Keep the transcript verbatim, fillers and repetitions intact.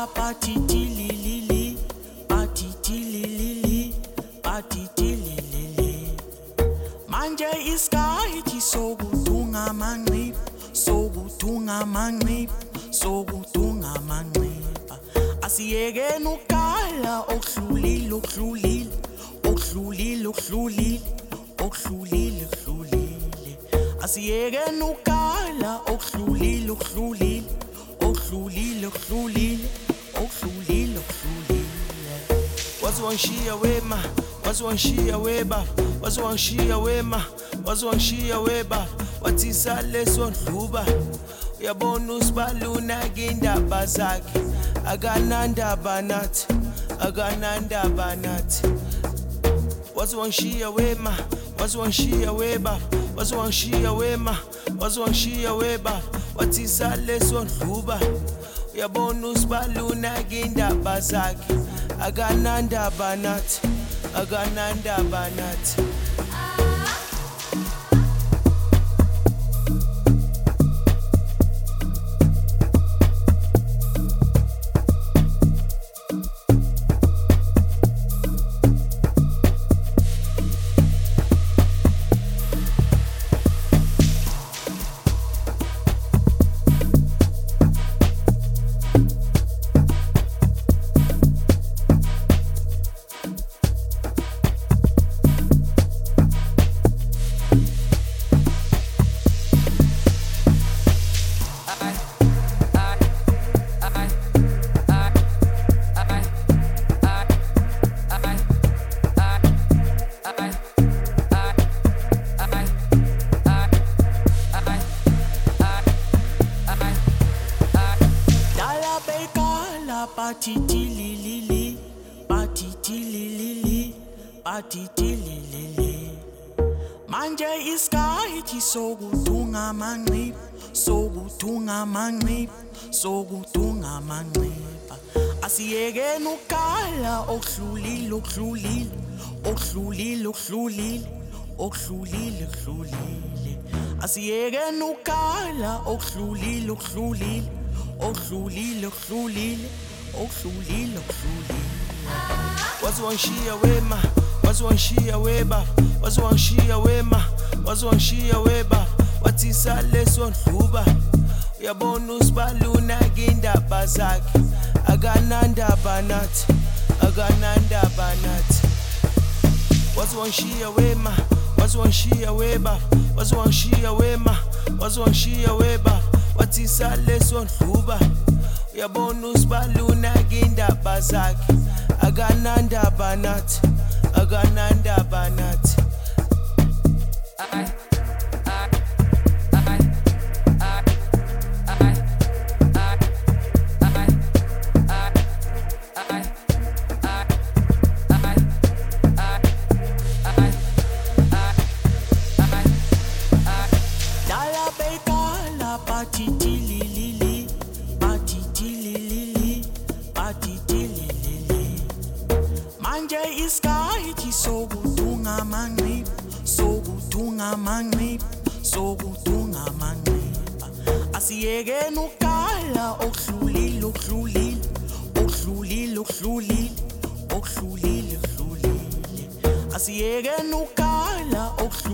patitilili, patitilili, patitilili. Manje isikhathi sokuthunga amanqipha, sokuthunga amanqipha, sokuthunga amanqipha. Asiyekeni ukukala okudlulile, okudlulile, okudlulile, okudlulile, okudlulile, okudlulile. Asiyekeni ukukala okudlulile, okudlulile, okudlulile, okudlulile, okudlulile, okudlulile. Wazi wangishiya wema, wazi wangishiya weba, wazi wangishiya wema, wazi wangishiya weba. Wathi saleso ndluba, uyabona usibaluna ngindaba zakhe. Akanandaba nathi, akanandaba nathi. Wazi wangishiya wema, wazi wangishiya weba, wazi wangishiya wema, wazi wangishiya weba. Wathi saleso ndluba, uyabona usibaluna ngindaba zakhe. Akanandaba nathi, akanandaba nathi. Patitilili, patitilili, patitilili. Manje isikhathi sokuthunga amanqipha, sokuthunga amanqipha, sokuthunga amanqipha. Asiyekeni ukukala okudlulile, okudlulile, okudlulile, okudlulile, okudlulile, okudlulile. Asiyekeni ukukala okudlulile, okudlulile, okudlulile, okudlulile, okudlulile, okudlulile. Wazi wangishiya wema, wazi wangishiya weba, wazi wangishiya wema, wazi wangishiya weba. Wathi saleso ndluba, uyabona usibaluna ngindaba zakhe. Akanandaba nathi, akanandaba nathi. Wazi wangishiya wema, wazi wangishiya weba, wazi wangishiya wema, wazi wangishiya weba. Wathi saleso ndluba, uyabona usibaluna ngindaba zakhe. Akanandaba nathi, akanandaba nathi. Dala bekala patitilili, patitilili, patitilili. Manje isikhathi sokuthunga amanqipha, sokuthunga amanqipha, sokuthunga amanqipha. Asiyekeni ukukala okudlulile, okudlulile, okudlulile, okudlulile, okudlulile, okudlulile. Asiyekeni ukukala okudlulile.